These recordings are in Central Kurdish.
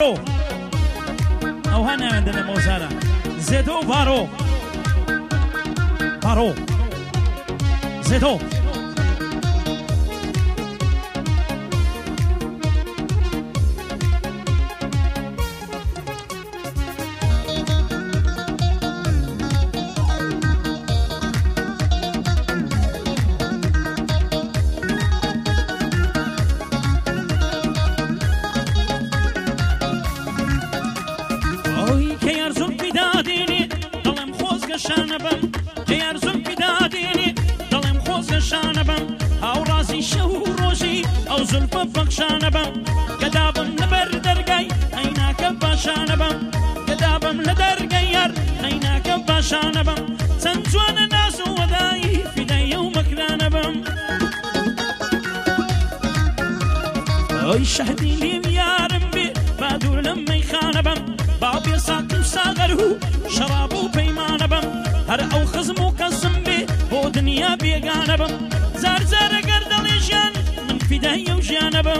بارۆ ئەو هەناوێندە لە مۆزارە زێدۆ بارۆ بارۆ زێدۆ ئەو زولفە بەخشانە بم گەدابم لەبەر دەرگای هەیناکە باشانە بم گەدابم لە دەرگای یار هەیناکە باشانە بم چەند جوانە ناز و وەدایی فیدایە و مەکرانە بم ئەی شەهدی لێم یارم بێ با دوور لەم مەیخانە بم با بێ ساقی و ساغەر و شەراب و پەیمانە بم هەر ئەو خزم و کەسم بێ بۆ دنیا بێگانە بم زار زار ئەگەر دەڵێ ژیان فدای و ژیانە بم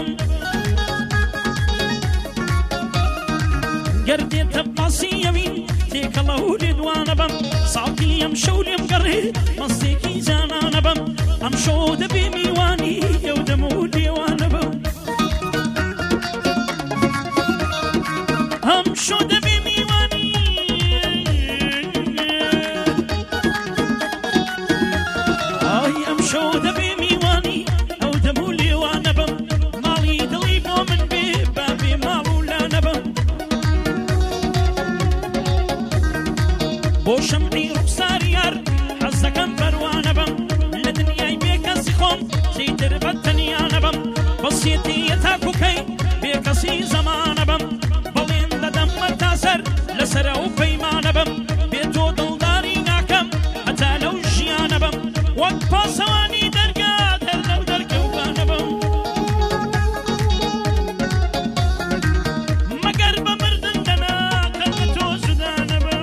گەر دێتە پاسیەوین تێکەڵە و لێدوانە بم ساڵی ئەم شەو لێم گەڕێ مەستێکی جانانە بم ئەم شەو دەبێ میوانی ئەو دەم و لێوانە بم ئەم شەو دەبێ میوانی ئای ئەم شەو دەبێ میوانی بۆ شەمعی ڕوخسار یار حەز دەکەم پەروانە بم لە دنیای بێکەسی خۆم چیتر بەتەنیانە بم بەسیەتی تاکوکەی بێکەسی زەمانە بم بەڵێن دەدەم مەتاسەر لەسەرە و پەیمانە بم بێ تۆ دڵداری ناکەم هەتا لەو ژیانە بم وەک پاسەوانی دەرگات هەر لەو دەرکەوتانە بم مەگەر بە مردن دەناکەم لە تۆ زودانە بم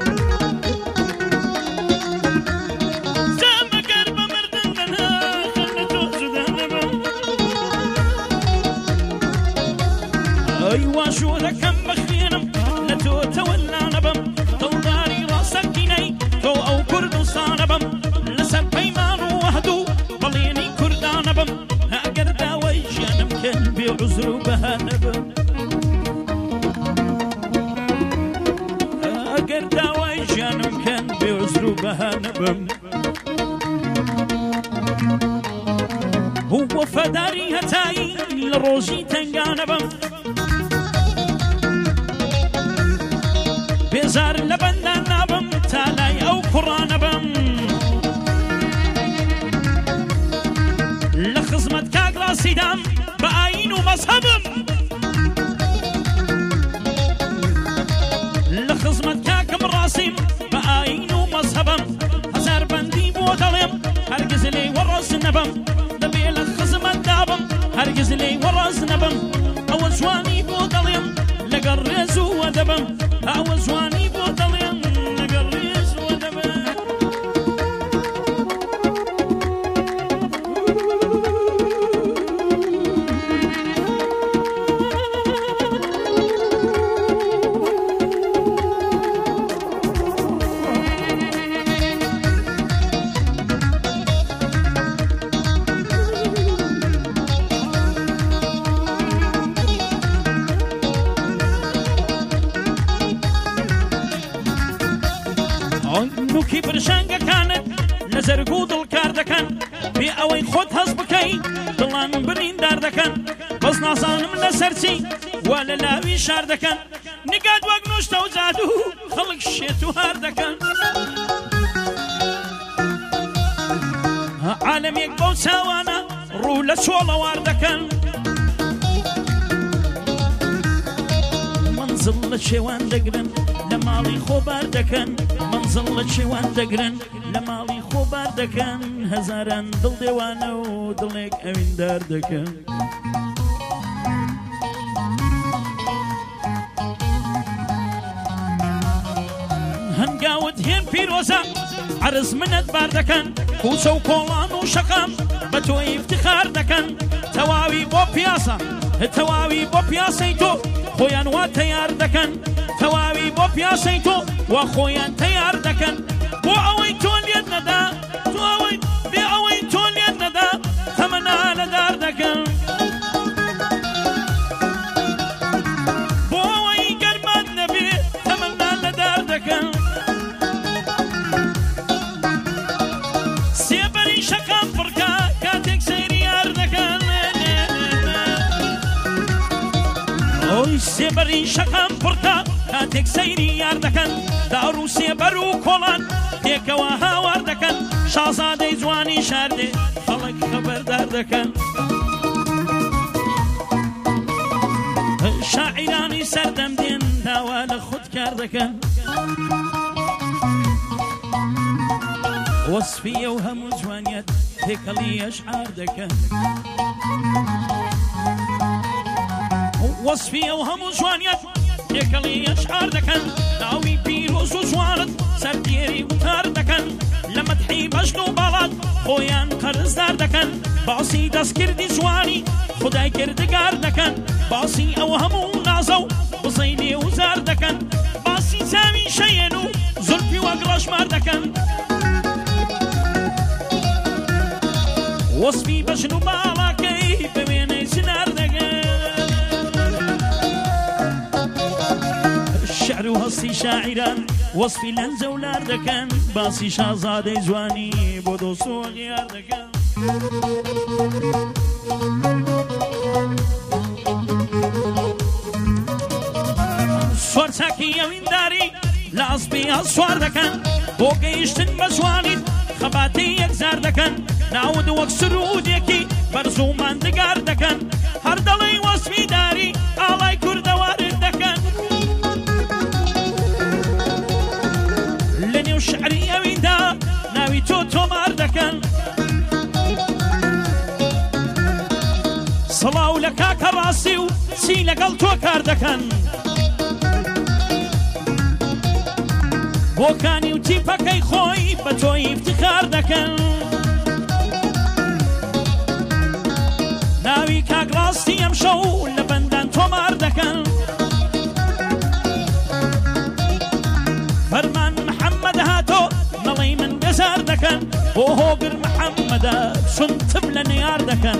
واشو دەکەم بەخێنم لە تۆ تەوەلانە بم دڵداری ڕاستەقینەی تۆ ئەو کوردستانە بم لەسەر پەیمان و وەحدوو بەڵێنی کوردانە بم ئەگەر داوای ژیانم کەن بێ عوزر و بەهانە بم ئەگەر داوای ژیانم کەن بێ عوزر و بەهانە بم وەفاداری هەتایی لە ڕۆژی تەنگانە بم بێزار لە بەندان نابم تا لای ئەو کوڕانە بم لە خزمەت کاک ڕاستیدام بە ئاین و مەزهەبم لە خزمەت کاکم ڕاستیم بە ئاین و مەزهەبم هەزار بەندی بۆ دەڵێم هەرگز لێی وەڕاز نەبم دەبێ لە خزمەت دابم هەرگز لێی وەڕاز نەبم ئەوە جوانی بۆ دەڵێم لەگەڵ ڕێز و وەدەبم ئەوە جوانی بۆ دەڵێم لەگەڵ ڕێز و وەدەبم نوکی برشنگەکانت لە زەرگ و دڵ کار دەکەن بێ ئەوەی خۆت هەز بکەی دڵان بریندار دەکەن بەس نازانم لەسەرچی وا لە لاوی شار دەکەن نیگات وەک نوشتە و جادو خەڵک شێت و هار دەکەن عالەمێک بەو چاوانە ڕوو لە چۆڵەوار دەکەن منزڵ لە شێوان دەگرن لە ماڵی خۆبار دەکەن منزڵ لە شێوان دەگرن لە ماڵی خۆبار دەکەن هەزاران دڵ دێوانە و دڵێک ئەویندار دەکەن هەنگاوت هێن پیرۆزە عرز منت بار دەکەن کوچە و کۆڵان و شەقام بە تۆی افتخار دەکەن تەواوی بۆ پیاسە تەواوی بۆ پیاسەی تۆ خۆیان وا تەیار دەکەن تەواوی بۆ پیاسەی تۆ وا خۆیان تەیار دەکەن بۆ ئەوەی تۆ لێت نەدا تۆ ئەوەی بێ ئەوەی تۆ لێت نەدا تەمەنا لەدار دەکەن بۆ ئەوەی گەرمان نەبێ تەمەنا لەدار دەکەن سێبەری شەکان پڕکە کاتێک سەیری یار دەکەن ئۆی سێبەری شەکان پڕکە کاتێک سەیری یار دەکەن داڕ و سێبەر و کۆڵان پێکەوە هاوار دەکەن شازادەی جوانی شاردێ خەڵک خەبەردار دەکەن شاعیرانی سەردەم دێن داوا لە خود کار دەکەن وەسفیە و هەموو جوانیەت تێکەڵی ئەشعار دەکەن وەسفیە و هەموو جوانیەت تێکەڵی ئەشعار دەکەن ناوی پیرۆز و جوانت سەردێری وتار دەکەن لە مەدحی بەشت و باڵات خۆیان قەرزدار دەکەن باسی دەستکردی جوانی خودای کردگار دەکەن باسی ئەو هەموو نازە و بزەی لێوزار دەکەن باسی چاوی شەیەن و زولفی وەک ڕەشمار دەکەن وەسفی بەشن و باڵاکەی بە وێنەی زنار دەکەن شعر و هەستی شاعیران وەسفی لەنجە و لار دەکەن باسی شازادەی جوانی بۆ دۆست و غیار دەکەن سوار چاکی ئەوینداری لە ئەسپی هەسوار دەکەن بۆ گەیشتن بە جوانیت خەباتی یەکزار دەکەن ناود وەک سرودێکی بەرز و ماندگار دەکەن هەر دەڵی وەسفی داری ئاڵای کوردەوارت دەکەن لە نێو شعری ئەویدا ناوی تۆ تۆمار دەکەن سڵاو لە کاکە ڕاستی و چی لەگەڵ تۆ کار دەکەن بۆکانی و تیپەکەی خۆی بە تۆی افتخار دەکەن ناوی کاک ڕاستی ئەم شەو لە بەندان تۆمار دەکەن فەرمان محەممەد هاتۆ نەڵی من بێزار دەکەن بۆ هۆگر محەممەدە سنتم لە نێیار دەکەن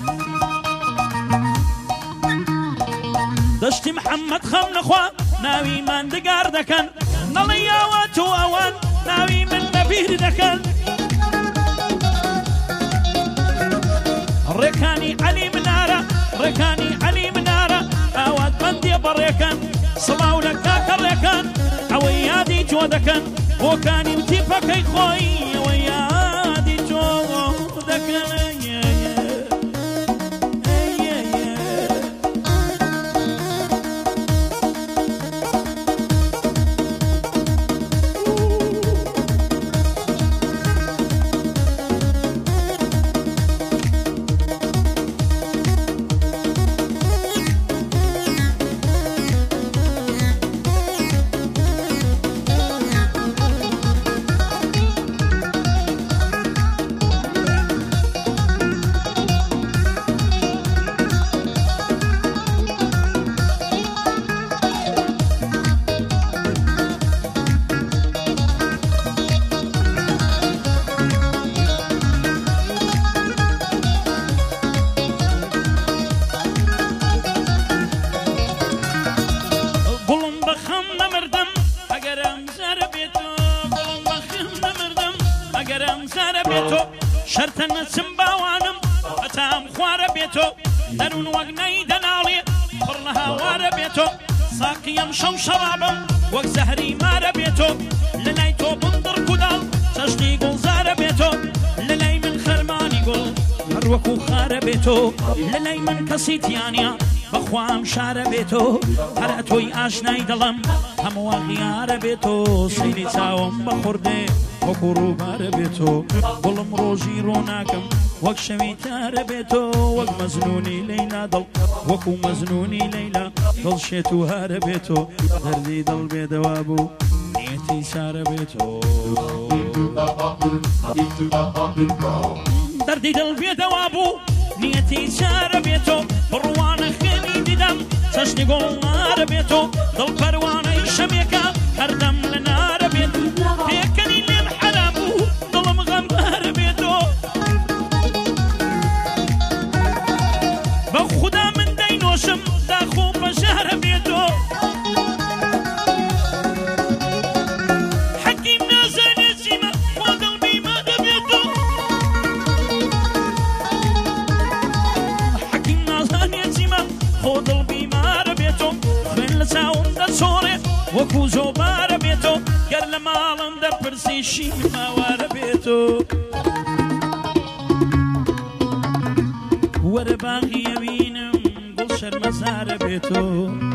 دەشتی محەممەد خەم نەخوا ناوی ماندگار دەکەن نەڵی یاوە تو ئەوان ناوی من نەبیر دەکەن ڕێکانی عەلی منارە ڕێکانی عەلی منارە ئاوات بەندێ بەڕێکەن سڵاو لە کاکە ڕێکان ئەوەی یادی تۆ دەکەن بۆکانی و تیپەکەی خۆی ئەوەی یادی تۆ دەکەن شەرتە نەچم باوانم ئەتام خوارە بێتۆ دەروون وەک نەیدەناڵێ پڕ لە هاوارە بێتۆ ساقیم شەو شەرابم وەک زەهری مارە بێتۆ لە لای تۆ بندڕ کوداڵ چەشتی گوڵزارە بێتۆ لە لای من خەرمانی گوڵ هەر وەکو خارە بێتۆ لە لای من کەسی تیانە بەخوام شارە بێتۆ هەر تۆی ئاشنای دڵم هەموو غیارە بێتۆ سەیری چاوم بە خوردێ وەکو ڕووبارە بێتۆ گوڵم ڕۆژی ڕۆناکەم وەک شەوی تارە بێتۆ وەک مەزنونی لەیلا دڵ وەکو مەزنونی لەیلا دڵ شێت و هارە بێتۆ دەردی دڵ بێدەوا بوو نیەتی چارە بێتۆ دەردی دڵ بێدەوا بوو نیەتی چارە بێتۆ بڕوانە خوێنی دەم چەشنی گۆڵارە بێتۆ دڵ پەروانەی شەمێکە هەردەم لە نارە بێت پێکەنی لێم حەرام بوو دڵم غەمبارە بێتۆ بە خودا من دەینۆشم داخۆ بەژارە بێتۆ حەکیم نازانێ چیمە بۆ دڵ بیمە دەبێتۆ حەکیم نازانێ چیمە خۆ دڵ بیمارە بێتۆ خوێن لە چاوم دەچۆڕێ وەکو زۆبارە بێتۆ گەر لە ماڵم دەپرسی شیم ماوارە بێتۆ وەرە باغی ئەوینم گوڵ شەرمەزارە بێتۆ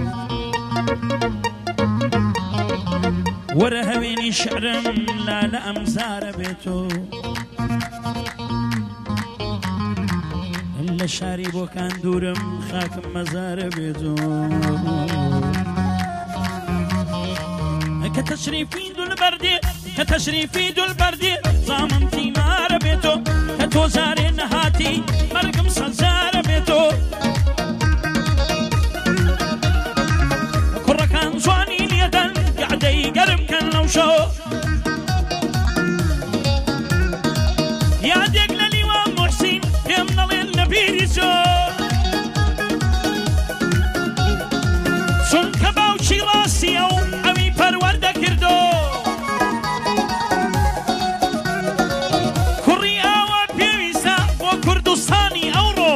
وەرە هەوێنی شعرم لالە ئەمزارە بێتۆ لە شاری بۆکان دوورم خاکم مەزارە بێتۆ کە تەشریفی دولبەردێ کە تەشریفی دولبەردێ زامم تیمارە بێتۆ کە تۆ زارێ نەهاتی مەرگم سەزارە بێتۆ کوڕەکان جوانی لێدەن گەعدەی گەرم کەن لەو شەو یادێک لە لیوان موحسین پێم نەڵێن لە بیری چۆ چونکە باوکی ڕاستیە و ئەوی پەروەردە کردۆ کوڕی ئاوا پێویستە بۆ کوردستانی ئەوڕۆ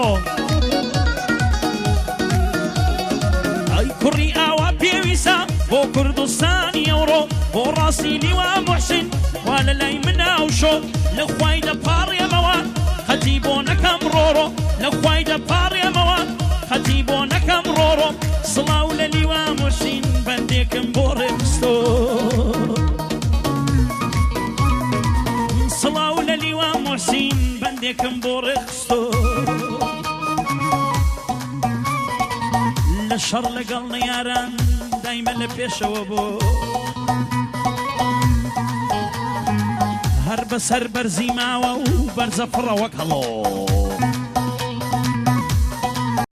ئەی کوڕی ئاوا پێویستە بۆ کوردستانی ئەوڕۆ بۆ ڕاستی لیوا موحسین وا لە لای مناو شۆ لە خوای دەپاڕێمەوە خەتی بۆ نەکەم ڕۆڕۆ لە خوای دەپاڕێمەوە خەتی بۆ نەکەم ڕۆڕۆ سڵاو لە لیوا موحسین بەندێکم بۆ ڕێخستۆ سڵاو لە لیوا موحسین بەندێکم بۆ ڕێخستۆ لە شەڕ لەگەڵ نەیاران دایمە لە پێشەوە بۆ هەر بەسەر بەرزی ماوە و بەرزە فڕە وەک هەڵۆ